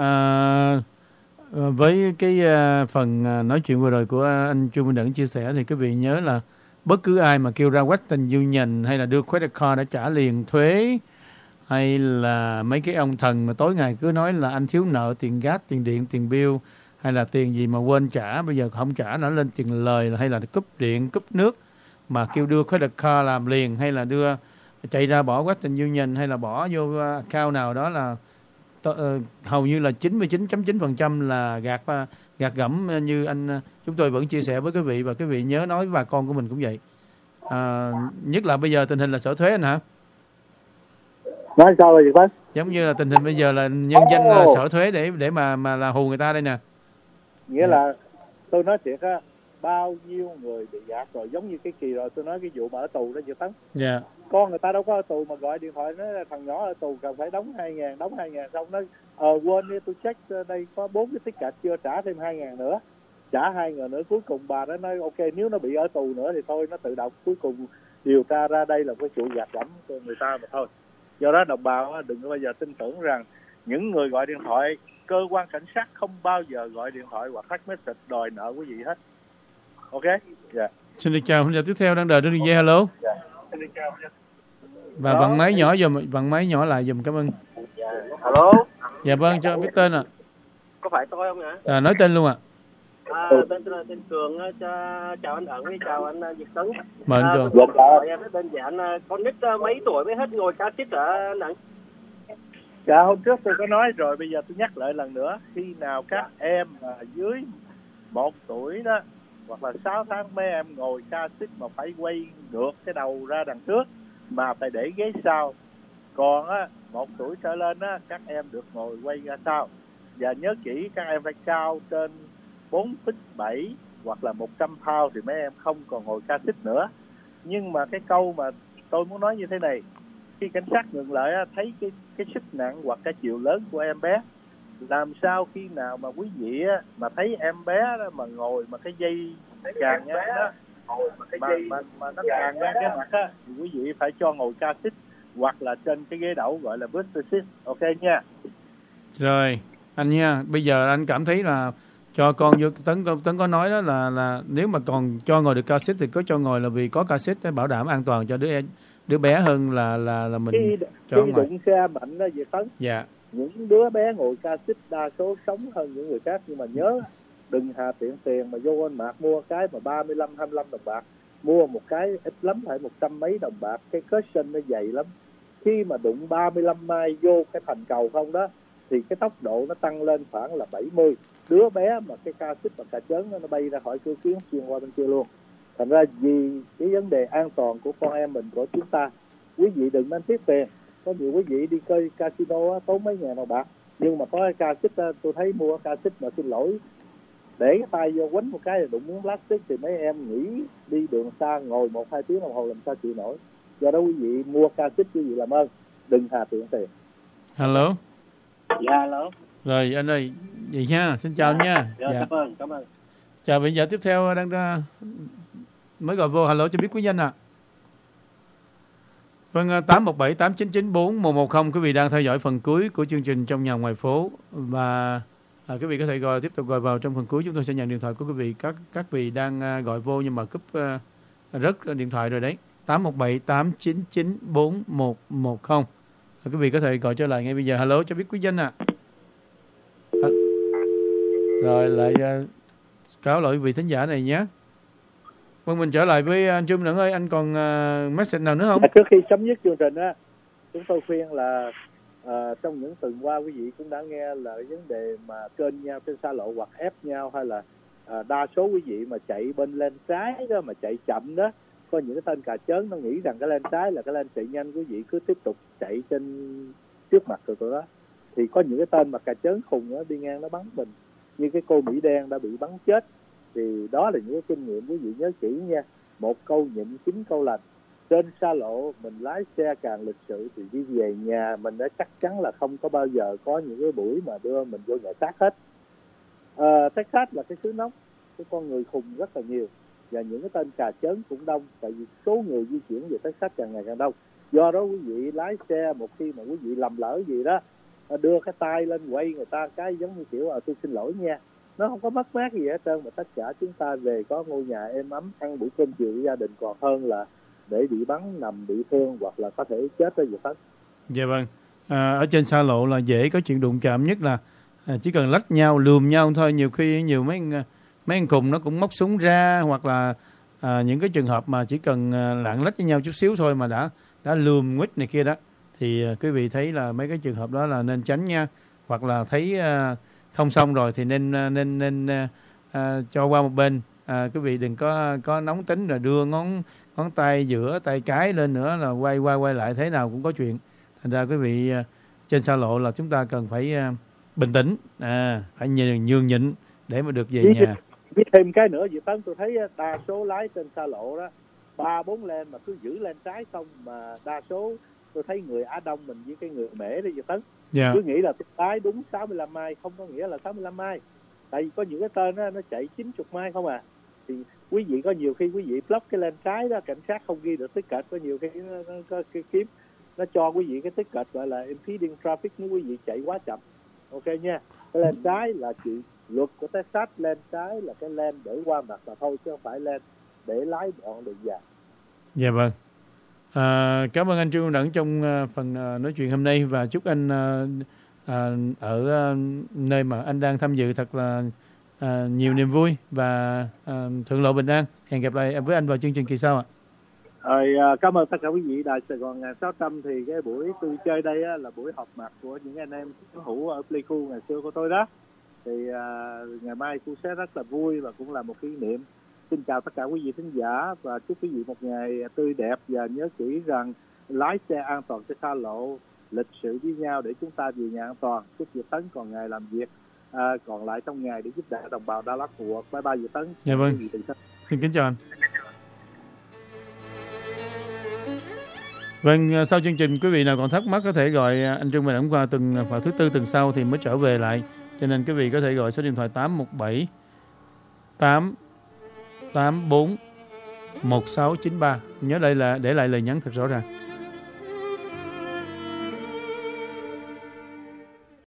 Với cái phần nói chuyện vừa rồi của anh Chu Minh Đẩn chia sẻ thì quý vị nhớ là bất cứ ai mà kêu ra Western Union hay là đưa credit card để trả liền thuế, hay là mấy cái ông thần mà tối ngày cứ nói là anh thiếu nợ tiền gas, tiền điện, tiền bill, hay là tiền gì mà quên trả, bây giờ không trả nó lên tiền lời, hay là cúp điện, cúp nước mà kêu đưa credit card làm liền, hay là đưa chạy ra bỏ Western Union hay là bỏ vô account nào đó là hầu như là 99.9% là gạt gẫm như chúng tôi vẫn chia sẻ với quý vị, và quý vị nhớ nói với bà con của mình cũng vậy. Nhất là bây giờ tình hình là sở thuế anh hả? Nói sao vậy bác? Giống như là tình hình bây giờ là nhân danh là sở thuế để mà là hù người ta đây nè. Nghĩa là tôi nói thiệt á, bao nhiêu người bị gạt rồi, giống như cái kỳ rồi tôi nói cái vụ mà ở tù đó chị Tấn. Dạ. Con người ta đâu có ở tù mà gọi điện thoại nói là thằng nhỏ ở tù cần phải đóng 2.000, đóng 2.000 xong nó quên đi, tôi check đây có 4 cái ticket chưa trả thêm 2.000 nữa. Trả 2.000 nữa, cuối cùng bà đó nói ok, nếu nó bị ở tù nữa thì thôi nó tự động, cuối cùng điều tra ra đây là cái vụ gạt gẫm của người ta mà thôi. Do đó đồng bào đừng có bao giờ tin tưởng rằng những người gọi điện thoại, cơ quan cảnh sát không bao giờ gọi điện thoại hoặc text message đòi nợ quý vị hết. Ok? Dạ. Xin được chào, tiếp theo đang đợi trên đường dây. Hello. Và vặn máy nhỏ dùm, vặn máy nhỏ lại dùm, cảm ơn. Alo. Dạ vâng, cho biết tên ạ. Có phải tôi không ạ? Nói tên luôn ạ. Tên Cường, chào anh Ẩn, chào anh Việt Tấn. Mời anh Cường. Em rất đơn giản, con nít mấy tuổi mới hết ngồi cassette hả anh Ẩn? Dạ, hôm trước tôi có nói rồi, bây giờ tôi nhắc lại lần nữa. Khi nào các em dưới 1 tuổi đó, hoặc là 6 tháng mấy em ngồi cassette mà phải quay ngược cái đầu ra đằng trước, mà phải để ghế sau. Còn 1 tuổi trở lên các em được ngồi quay ra sau. Và nhớ kỹ, các em phải cao trên 4,7 hoặc là 100 pound thì mấy em không còn ngồi cassette nữa. Nhưng mà cái câu mà tôi muốn nói như thế này, khi cảnh sát ngừng lại thấy cái sức nặng hoặc cái chiều lớn của em bé, làm sao khi nào mà quý vị mà thấy em bé đó mà ngồi mà cái dây càng ngang đó mà nó càng ngang cái mặt á, thì quý vị phải cho ngồi cassette hoặc là trên cái ghế đẩu gọi là booster seat. Ok nha. Rồi anh nha, bây giờ anh cảm thấy là cho con vô. Tấn có nói đó là nếu mà còn cho ngồi được cassette thì có cho ngồi, là vì có cassette để bảo đảm an toàn cho đứa bé hơn là mình khi cho khi đụng xe mạnh đó vậy Tấn. Dạ. Những đứa bé ngồi cassette đa số sống hơn những người khác, nhưng mà nhớ đừng hà tiện tiền mà vô Walmart mua cái mà 25 đồng bạc, mua một cái ít lắm phải 100 mấy đồng bạc, cái cushion nó dày lắm. Khi mà đụng 35 mai vô cái thành cầu không đó thì cái tốc độ nó tăng lên khoảng là 70. Đứa bé mà cái cassette và cà chớn nó bay ra khỏi cửa kiến xuyên qua bên kia luôn. Thành ra vì cái vấn đề an toàn của con em mình, của chúng ta, quý vị đừng nên tiếc tiền. Có nhiều quý vị đi chơi casino tốn mấy ngàn đồng bạc, nhưng mà có cái cassette tôi thấy mua cassette mà xin lỗi để cái tay vô quánh một cái là đụng miếng plastic thì mấy em nghĩ đi đường xa ngồi 1-2 tiếng đồng hồ làm sao chịu nổi. Do đó quý vị mua cassette quý vị làm ơn đừng hà tiện tiền. Hello. Dạ hello. Rồi anh ơi, vậy nha, xin chào anh nha. Dạ. Cảm ơn. Chào, bây giờ tiếp theo đang mới gọi vô. Hello, cho biết quý danh ạ. Vâng, 817 899 4110. Quý vị đang theo dõi phần cuối của chương trình Trong Nhà Ngoài Phố, và quý vị có thể tiếp tục gọi vào trong phần cuối. Chúng tôi sẽ nhận điện thoại của quý vị. Các vị đang gọi vô nhưng mà cúp rớt điện thoại rồi đấy. 817 899 4110. Quý vị có thể gọi trở lại ngay bây giờ. Hello, cho biết quý danh ạ. Rồi lại cáo lỗi vị thính giả này nhé. Vâng, mình trở lại với anh Trung Nẫn ơi, anh còn message nào nữa không? Trước khi chấm dứt chương trình chúng tôi khuyên là trong những tuần qua quý vị cũng đã nghe là vấn đề mà kênh nhau trên xa lộ hoặc ép nhau, hay là đa số quý vị mà chạy bên lane trái đó mà chạy chậm đó, có những cái tên cà chớn nó nghĩ rằng cái lane trái là cái lane chạy nhanh, quý vị cứ tiếp tục chạy trên trước mặt của tụi đó, thì có những cái tên mà cà chớn khùng đó đi ngang nó bắn mình, như cái cô Mỹ đen đã bị bắn chết. Thì đó là những cái kinh nghiệm quý vị nhớ kỹ nha. Một câu nhịn 9 câu lành. Trên xa lộ mình lái xe càng lịch sự thì đi về nhà mình đã chắc chắn là không có bao giờ có những cái buổi mà đưa mình vô nhà xác hết. Texas là cái xứ nóng, cái con người khùng rất là nhiều, và những cái tên cà chớn cũng đông, tại vì số người di chuyển về Texas càng ngày càng đông. Do đó quý vị lái xe, một khi mà quý vị lầm lỡ gì đó, đưa cái tay lên quay người ta cái giống như kiểu tôi xin lỗi nha, nó không có mất mát gì hết trơn, mà tất cả chúng ta về có ngôi nhà êm ấm, ăn buổi cơm chiều với gia đình còn hơn là để bị bắn, nằm bị thương hoặc là có thể chết đó vậy. Dạ vâng. Ở trên xa lộ là dễ có chuyện đụng chạm, nhất là chỉ cần lách nhau, lườm nhau thôi. Nhiều khi nhiều mấy anh khùng nó cũng móc súng ra, hoặc là những cái trường hợp mà chỉ cần lạng lách với nhau chút xíu thôi mà đã lườm nguýt này kia đó, thì quý vị thấy là mấy cái trường hợp đó là nên tránh nha. Hoặc là thấy không xong rồi thì nên cho qua một bên. Quý vị đừng có nóng tính rồi đưa ngón tay giữa tay cái lên nữa là quay lại, thế nào cũng có chuyện. Thành ra quý vị trên xa lộ là chúng ta cần phải bình tĩnh, phải nhường nhịn để mà được về nhà. Biết thêm cái nữa vậy Tấn, tôi thấy đa số lái trên xa lộ đó 3-4 lane mà cứ giữ lên trái không, mà đa số tôi thấy người Á Đông mình với cái người Mễ đó vậy Tấn. Yeah. Cứ nghĩ là tôi lái đúng 65 mai, không có nghĩa là 65 mai. Tại vì có những cái tên đó, nó chạy 90 mai không à. Thì quý vị có nhiều khi quý vị block cái lane trái đó, cảnh sát không ghi được ticket, có nhiều khi nó có cái kiếm nó cho quý vị cái ticket gọi là impeding traffic nếu quý vị chạy quá chậm. Ok nha. Cái lane trái là luật của Texas, lane trái là cái lane để qua mặt mà thôi, chứ không phải lane để lái đoạn đường dài. Dạ vâng. Cảm ơn anh Trương Quang Đẳng trong phần nói chuyện hôm nay, và chúc anh ở nơi mà anh đang tham dự thật là nhiều niềm vui và thuận lợi bình an. Hẹn gặp lại với anh vào chương trình kỳ sau ạ. Cảm ơn tất cả quý vị Đài Sài Gòn 600. Thì cái buổi tôi chơi đây á, là buổi họp mặt của những anh em chiến hữu ở Pleiku ngày xưa của tôi đó. Thì ngày mai tôi sẽ rất là vui và cũng là một kỷ niệm. Xin chào tất cả quý vị khán giả và chúc quý vị một ngày tươi đẹp, và nhớ kỹ rằng lái xe an toàn trên xa lộ, lịch sự với nhau để chúng ta về nhà an toàn. Chúc Việt Tấn còn ngày làm việc còn lại trong ngày để giúp đỡ đồng bào Dallas Fort. Bye bye Việt Tấn. Dạ vâng. Xin kính chào anh. Vâng, sau chương trình quý vị nào còn thắc mắc có thể gọi anh Trương Quang Đẳng qua vào thứ Tư tuần sau thì mới trở về lại. Cho nên quý vị có thể gọi số điện thoại 817 884 1693. Nhớ đây là để lại lời nhắn thật rõ ràng.